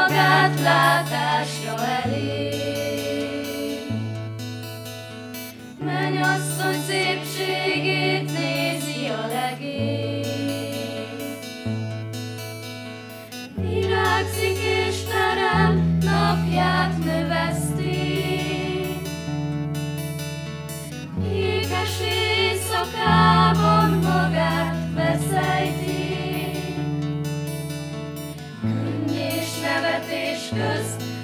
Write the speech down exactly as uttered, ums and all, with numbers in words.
magát látásra elé. Mennyasszony szépségét nézi a legény. Virágzik és terem, napját növeszti. Ékes éjszakában magát beszejti. Könny és nevetés közt